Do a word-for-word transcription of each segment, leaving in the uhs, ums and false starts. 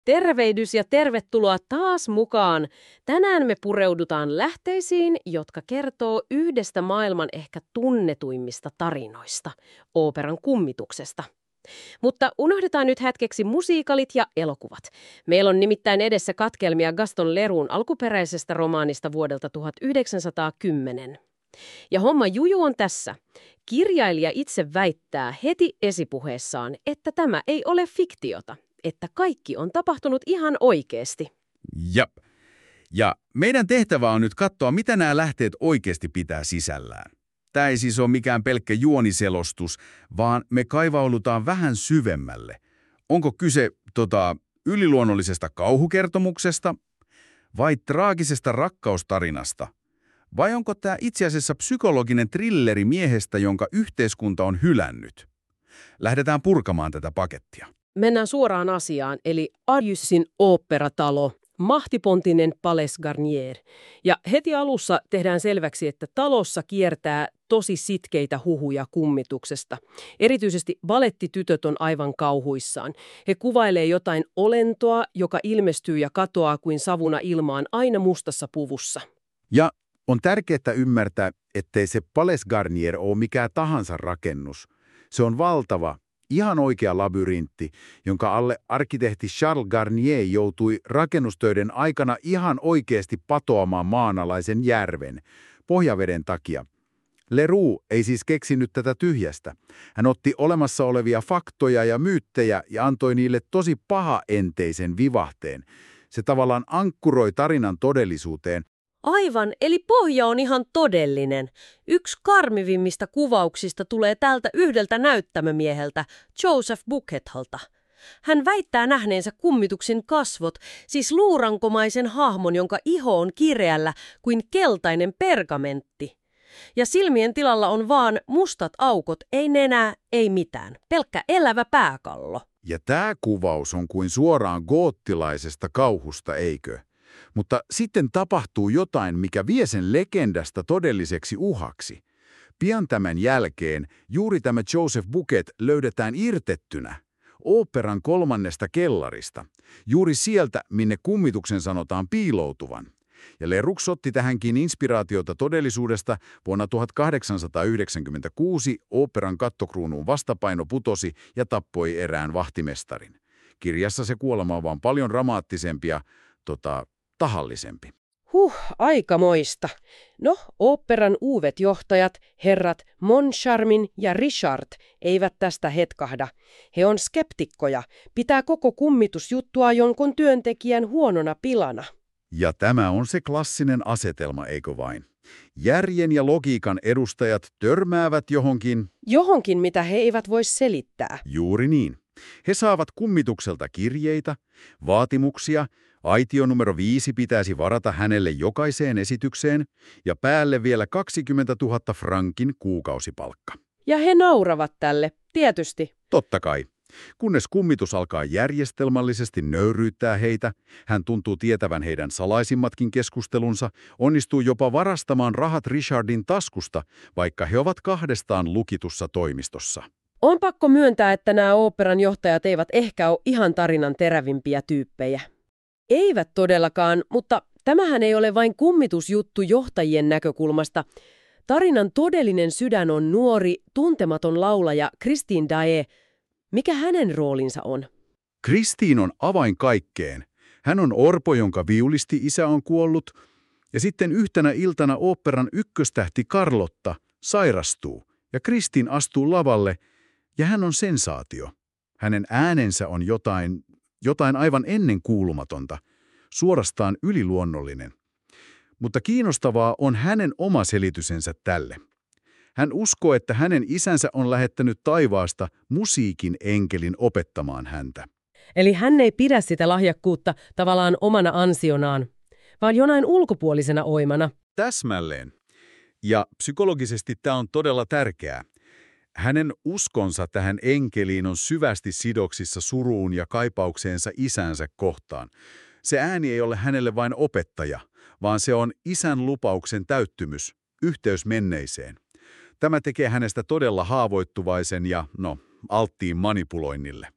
Tervehdys ja tervetuloa taas mukaan. Tänään me pureudutaan lähteisiin, jotka kertoo yhdestä maailman ehkä tunnetuimmista tarinoista, ooperan kummituksesta. Mutta unohdetaan nyt hetkeksi musiikalit ja elokuvat. Meillä on nimittäin edessä katkelmia Gaston Leroun alkuperäisestä romaanista vuodelta tuhatyhdeksänsataakymmenen. Ja homma juju on tässä. Kirjailija itse väittää heti esipuheessaan, että tämä ei ole fiktiota, että kaikki on tapahtunut ihan oikeasti. Jap. Ja meidän tehtävä on nyt katsoa, mitä nämä lähteet oikeasti pitää sisällään. Tämä ei siis ole mikään pelkkä juoniselostus, vaan me kaivaudutaan vähän syvemmälle. Onko kyse tota, yliluonnollisesta kauhukertomuksesta vai traagisesta rakkaustarinasta? Vai onko tämä itse asiassa psykologinen thrilleri miehestä, jonka yhteiskunta on hylännyt? Lähdetään purkamaan tätä pakettia. Mennään suoraan asiaan, eli Arjusin oopperatalo, mahtipontinen Palais Garnier. Ja heti alussa tehdään selväksi, että talossa kiertää tosi sitkeitä huhuja kummituksesta. Erityisesti balettitytöt on aivan kauhuissaan. He kuvailee jotain olentoa, joka ilmestyy ja katoaa kuin savuna ilmaan aina mustassa puvussa. Ja on tärkeää ymmärtää, ettei se Palais Garnier ole mikään tahansa rakennus. Se on valtava, ihan oikea labyrintti, jonka alle arkkitehti Charles Garnier joutui rakennustöiden aikana ihan oikeasti patoamaan maanalaisen järven, pohjaveden takia. Leroux ei siis keksinyt tätä tyhjästä. Hän otti olemassa olevia faktoja ja myyttejä ja antoi niille tosi pahaenteisen vivahteen. Se tavallaan ankkuroi tarinan todellisuuteen. Aivan, eli pohja on ihan todellinen. Yksi karmivimmista kuvauksista tulee tältä yhdeltä näyttämömieheltä, Joseph Buckethalta. Hän väittää nähneensä kummituksen kasvot, siis luurankomaisen hahmon, jonka iho on kireällä kuin keltainen pergamentti. Ja silmien tilalla on vaan mustat aukot, ei nenää, ei mitään. Pelkkä elävä pääkallo. Ja tämä kuvaus on kuin suoraan goottilaisesta kauhusta, eikö? Mutta sitten tapahtuu jotain, mikä vie sen legendasta todelliseksi uhaksi. Pian tämän jälkeen juuri tämä Joseph Bucket löydetään irtettynä oopperan kolmannesta kellarista, juuri sieltä, minne kummituksen sanotaan piiloutuvan. Ja Leroux otti tähänkin inspiraatiota todellisuudesta. Vuonna tuhatkahdeksansataayhdeksänkymmentäkuusi oopperan kattokruunuun vastapaino putosi ja tappoi erään vahtimestarin. Kirjassa se kuolema on vaan paljon dramaattisempi ja tota, tahallisempi. Huh, aikamoista. No, oopperan uuvet johtajat, herrat Moncharmin ja Richard, eivät tästä hetkahda. He on skeptikkoja. Pitää koko kummitusjuttua jonkun työntekijän huonona pilana. Ja tämä on se klassinen asetelma, eikö vain? Järjen ja logiikan edustajat törmäävät johonkin... Johonkin, mitä he eivät voi selittää. Juuri niin. He saavat kummitukselta kirjeitä, vaatimuksia, aitio numero viisi pitäisi varata hänelle jokaiseen esitykseen ja päälle vielä kaksikymmentätuhatta frankin kuukausipalkka. Ja he nauravat tälle, tietysti. Totta kai. Kunnes kummitus alkaa järjestelmällisesti nöyryyttää heitä, hän tuntuu tietävän heidän salaisimmatkin keskustelunsa, onnistuu jopa varastamaan rahat Richardin taskusta, vaikka he ovat kahdestaan lukitussa toimistossa. On pakko myöntää, että nämä oopperan johtajat eivät ehkä ole ihan tarinan terävimpiä tyyppejä. Eivät todellakaan, mutta tämähän ei ole vain kummitusjuttu johtajien näkökulmasta. Tarinan todellinen sydän on nuori, tuntematon laulaja Christine Daae. Mikä hänen roolinsa on? Christine on avain kaikkeen. Hän on orpo, jonka viulisti-isä on kuollut, ja sitten yhtenä iltana oopperan ykköstähti Carlotta sairastuu, ja Christine astuu lavalle, ja hän on sensaatio. Hänen äänensä on jotain, jotain aivan ennenkuulumatonta, suorastaan yliluonnollinen. Mutta kiinnostavaa on hänen oma selitysensä tälle. Hän uskoo, että hänen isänsä on lähettänyt taivaasta musiikin enkelin opettamaan häntä. Eli hän ei pidä sitä lahjakkuutta tavallaan omana ansionaan, vaan jonain ulkopuolisena oimana. Täsmälleen. Ja psykologisesti tämä on todella tärkeää. Hänen uskonsa tähän enkeliin on syvästi sidoksissa suruun ja kaipaukseensa isänsä kohtaan. Se ääni ei ole hänelle vain opettaja, vaan se on isän lupauksen täyttymys, yhteys menneiseen. Tämä tekee hänestä todella haavoittuvaisen ja, no, alttiin manipuloinnille.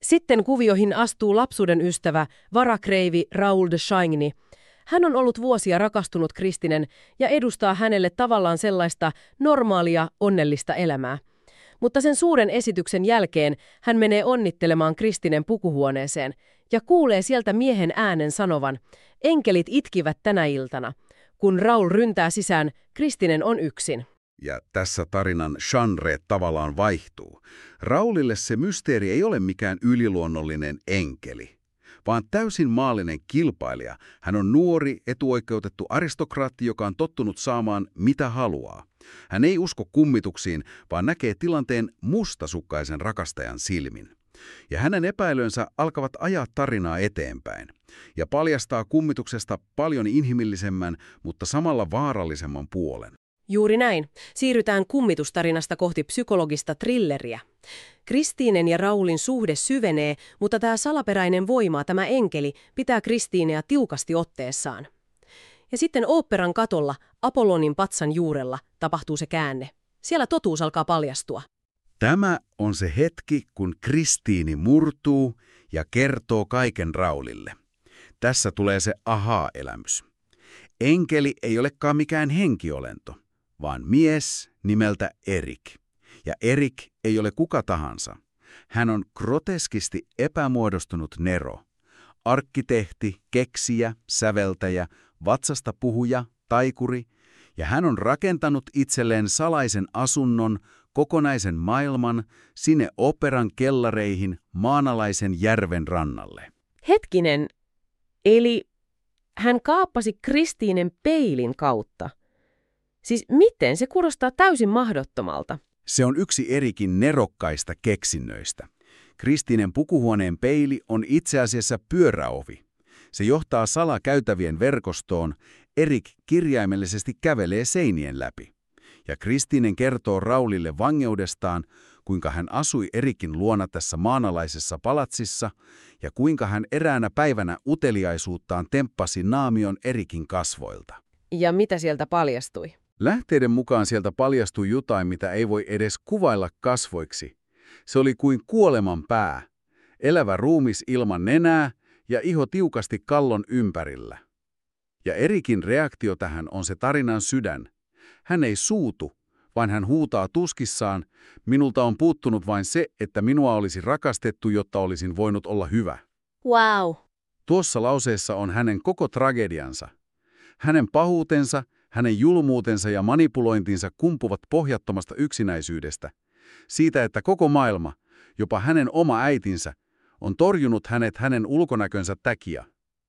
Sitten kuvioihin astuu lapsuuden ystävä, varakreivi Raoul de Chagny. Hän on ollut vuosia rakastunut Kristinen ja edustaa hänelle tavallaan sellaista normaalia, onnellista elämää. Mutta sen suuren esityksen jälkeen hän menee onnittelemaan Kristinen pukuhuoneeseen ja kuulee sieltä miehen äänen sanovan, enkelit itkivät tänä iltana. Kun Raoul ryntää sisään, Kristinen on yksin. Ja tässä tarinan genre tavallaan vaihtuu. Raoulille se mysteeri ei ole mikään yliluonnollinen enkeli, vaan täysin maallinen kilpailija. Hän on nuori, etuoikeutettu aristokraatti, joka on tottunut saamaan mitä haluaa. Hän ei usko kummituksiin, vaan näkee tilanteen mustasukkaisen rakastajan silmin. Ja hänen epäilynsä alkavat ajaa tarinaa eteenpäin ja paljastaa kummituksesta paljon inhimillisemmän, mutta samalla vaarallisemman puolen. Juuri näin. Siirrytään kummitustarinasta kohti psykologista thrilleriä. Kristiinen ja Raoulin suhde syvenee, mutta tämä salaperäinen voima, tämä enkeli, pitää Kristiineä tiukasti otteessaan. Ja sitten oopperan katolla, Apollonin patsan juurella, tapahtuu se käänne. Siellä totuus alkaa paljastua. Tämä on se hetki, kun Kristiini murtuu ja kertoo kaiken Raoulille. Tässä tulee se ahaa-elämys. Enkeli ei olekaan mikään henkiolento, vaan mies nimeltä Erik. Ja Erik ei ole kuka tahansa. Hän on groteskisti epämuodostunut nero. Arkkitehti, keksijä, säveltäjä, vatsasta puhuja, taikuri, ja hän on rakentanut itselleen salaisen asunnon, kokonaisen maailman, sinne operan kellareihin maanalaisen järven rannalle. Hetkinen, eli hän kaappasi Kristiinen peilin kautta. Siis miten? Se kuulostaa täysin mahdottomalta. Se on yksi Erikin nerokkaista keksinnöistä. Kristiinen pukuhuoneen peili on itse asiassa pyöräovi. Se johtaa salakäytävien verkostoon. Erik kirjaimellisesti kävelee seinien läpi. Ja Kristiinen kertoo Raoulille vangeudestaan, kuinka hän asui Erikin luona tässä maanalaisessa palatsissa ja kuinka hän eräänä päivänä uteliaisuuttaan temppasi naamion Erikin kasvoilta. Ja mitä sieltä paljastui? Lähteiden mukaan sieltä paljastui jotain, mitä ei voi edes kuvailla kasvoiksi. Se oli kuin kuoleman pää, elävä ruumis ilman nenää ja iho tiukasti kallon ympärillä. Ja Erikin reaktio tähän on se tarinan sydän. Hän ei suutu, vaan hän huutaa tuskissaan, minulta on puuttunut vain se, että minua olisi rakastettu, jotta olisin voinut olla hyvä. Wow. Tuossa lauseessa on hänen koko tragediansa. Hänen pahuutensa, hänen julmuutensa ja manipulointinsa kumpuvat pohjattomasta yksinäisyydestä. Siitä, että koko maailma, jopa hänen oma äitinsä, on torjunut hänet hänen ulkonäkönsä takia.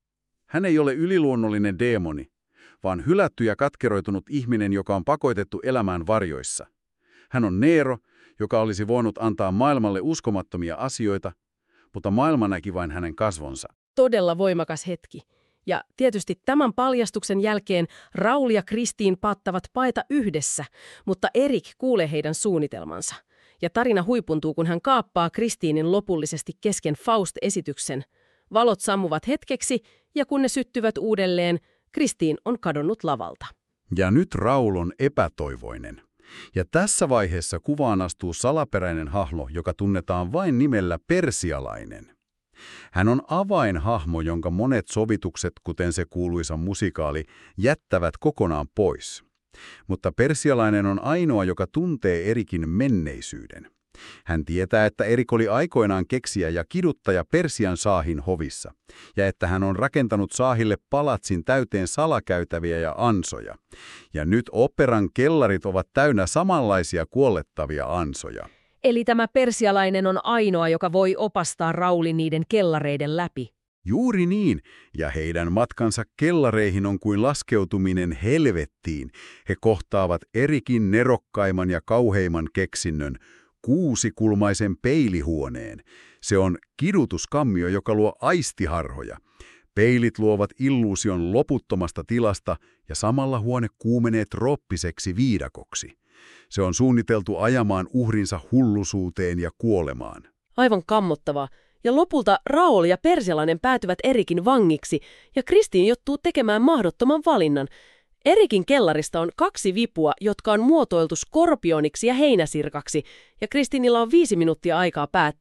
Hän ei ole yliluonnollinen deemoni, vaan hylätty ja katkeroitunut ihminen, joka on pakotettu elämään varjoissa. Hän on Neero, joka olisi voinut antaa maailmalle uskomattomia asioita, mutta maailma näki vain hänen kasvonsa. Todella voimakas hetki. Ja tietysti tämän paljastuksen jälkeen Raoul ja Kristiin paattavat paeta yhdessä, mutta Erik kuulee heidän suunnitelmansa. Ja tarina huipuntuu, kun hän kaappaa Kristiinin lopullisesti kesken Faust-esityksen. Valot sammuvat hetkeksi, ja kun ne syttyvät uudelleen, Kristiin on kadonnut lavalta. Ja nyt Raoul on epätoivoinen. Ja tässä vaiheessa kuvaan astuu salaperäinen hahmo, joka tunnetaan vain nimellä Persialainen. Hän on avainhahmo, jonka monet sovitukset, kuten se kuuluisa musikaali, jättävät kokonaan pois. Mutta Persialainen on ainoa, joka tuntee Erikin menneisyyden. Hän tietää, että Erik oli aikoinaan keksijä ja kiduttaja Persian saahin hovissa, ja että hän on rakentanut saahille palatsin täyteen salakäytäviä ja ansoja. Ja nyt operan kellarit ovat täynnä samanlaisia kuollettavia ansoja. Eli tämä Persialainen on ainoa, joka voi opastaa Raoulin niiden kellareiden läpi. Juuri niin, ja heidän matkansa kellareihin on kuin laskeutuminen helvettiin. He kohtaavat Erikin nerokkaimman ja kauheimman keksinnön, kuusikulmaisen peilihuoneen. Se on kidutuskammio, joka luo aistiharhoja. Peilit luovat illuusion loputtomasta tilasta ja samalla huone kuumenee trooppiseksi viidakoksi. Se on suunniteltu ajamaan uhrinsa hullusuuteen ja kuolemaan. Aivan kammottavaa. Ja lopulta Raoul ja Persialainen päätyvät Erikin vangiksi, ja Kristiin joutuu tekemään mahdottoman valinnan. Erikin kellarista on kaksi vipua, jotka on muotoiltu skorpioniksi ja heinäsirkaksi, ja Kristiinilla on viisi minuuttia aikaa päättää.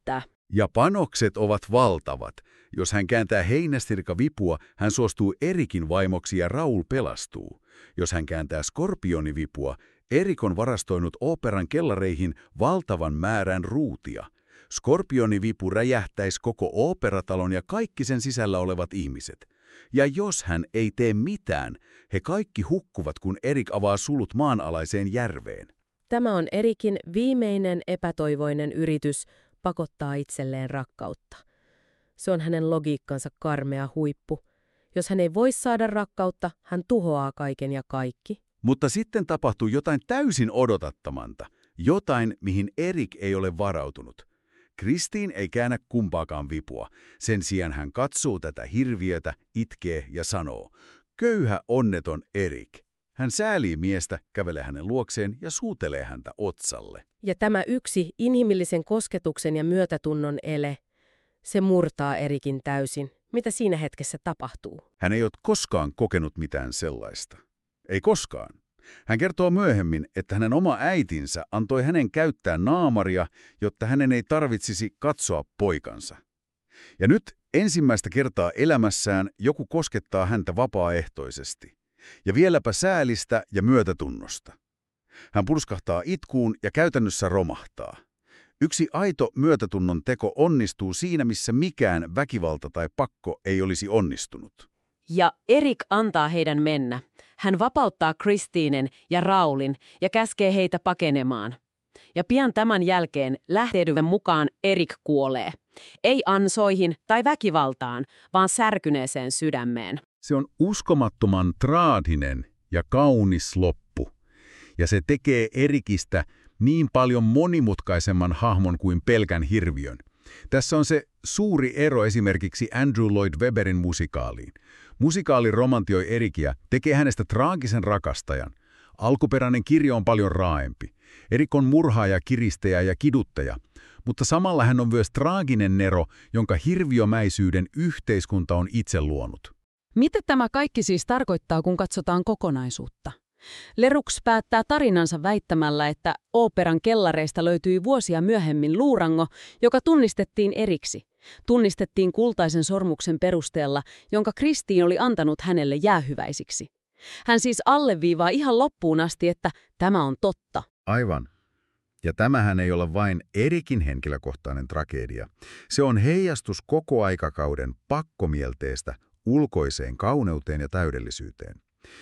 Ja panokset ovat valtavat. Jos hän kääntää heinästirkavipua, hän suostuu Erikin vaimoksi ja Raul pelastuu. Jos hän kääntää skorpionivipua, Erik on varastoinut ooperan kellareihin valtavan määrän ruutia. Skorpionivipu räjähtäisi koko oopperatalon ja kaikki sen sisällä olevat ihmiset. Ja jos hän ei tee mitään, he kaikki hukkuvat, kun Erik avaa sulut maanalaiseen järveen. Tämä on Erikin viimeinen epätoivoinen yritys pakottaa itselleen rakkautta. Se on hänen logiikkansa karmea huippu. Jos hän ei voi saada rakkautta, hän tuhoaa kaiken ja kaikki. Mutta sitten tapahtuu jotain täysin odotattomanta. Jotain, mihin Erik ei ole varautunut. Kristiin ei käännä kumpaakaan vipua. Sen sijaan hän katsoo tätä hirviötä, itkee ja sanoo, köyhä onneton Erik. Hän säälii miestä, kävelee hänen luokseen ja suutelee häntä otsalle. Ja tämä yksi inhimillisen kosketuksen ja myötätunnon ele, se murtaa Erikin täysin. Mitä siinä hetkessä tapahtuu? Hän ei ole koskaan kokenut mitään sellaista. Ei koskaan. Hän kertoo myöhemmin, että hänen oma äitinsä antoi hänen käyttää naamaria, jotta hänen ei tarvitsisi katsoa poikansa. Ja nyt ensimmäistä kertaa elämässään joku koskettaa häntä vapaaehtoisesti. Ja vieläpä säälistä ja myötätunnosta. Hän purskahtaa itkuun ja käytännössä romahtaa. Yksi aito myötätunnon teko onnistuu siinä, missä mikään väkivalta tai pakko ei olisi onnistunut. Ja Erik antaa heidän mennä. Hän vapauttaa Kristiinen ja Raulin ja käskee heitä pakenemaan. Ja pian tämän jälkeen lähteiden mukaan Erik kuolee. Ei ansoihin tai väkivaltaan, vaan särkyneeseen sydämeen. Se on uskomattoman traaginen ja kaunis loppu. Ja se tekee Erikistä niin paljon monimutkaisemman hahmon kuin pelkän hirviön. Tässä on se suuri ero esimerkiksi Andrew Lloyd Webberin musikaaliin. Musikaali romantioi Erikiä, tekee hänestä traagisen rakastajan. Alkuperäinen kirja on paljon raaempi. Erik on murhaaja, kiristäjä ja kiduttaja, mutta samalla hän on myös traaginen nero, jonka hirviömäisyyden yhteiskunta on itse luonut. Mitä tämä kaikki siis tarkoittaa, kun katsotaan kokonaisuutta? Leroux päättää tarinansa väittämällä, että ooperan kellareista löytyi vuosia myöhemmin luurango, joka tunnistettiin Eriksi. Tunnistettiin kultaisen sormuksen perusteella, jonka Kristiin oli antanut hänelle jäähyväisiksi. Hän siis alleviivaa ihan loppuun asti, että tämä on totta. Aivan. Ja tämähän ei ole vain Erikin henkilökohtainen tragedia. Se on heijastus koko aikakauden pakkomielteestä ulkoiseen kauneuteen ja täydellisyyteen.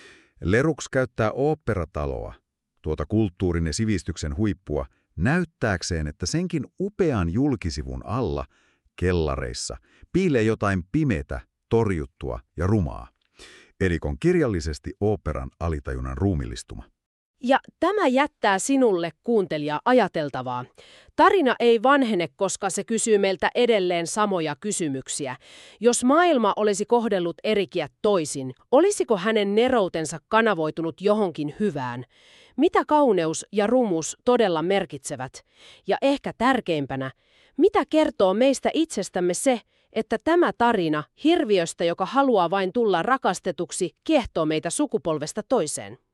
Leroux käyttää oopperataloa, tuota kulttuurin ja sivistyksen huippua, näyttääkseen, että senkin upean julkisivun alla, kellareissa, piilee jotain pimeätä, torjuttua ja rumaa. Erik on kirjallisesti oopperan alitajunnan ruumillistuma. Ja tämä jättää sinulle, kuuntelija, ajateltavaa. Tarina ei vanhene, koska se kysyy meiltä edelleen samoja kysymyksiä. Jos maailma olisi kohdellut Erikiä toisin, olisiko hänen neroutensa kanavoitunut johonkin hyvään? Mitä kauneus ja rumus todella merkitsevät? Ja ehkä tärkeimpänä, mitä kertoo meistä itsestämme se, että tämä tarina hirviöstä, joka haluaa vain tulla rakastetuksi, kiehtoo meitä sukupolvesta toiseen?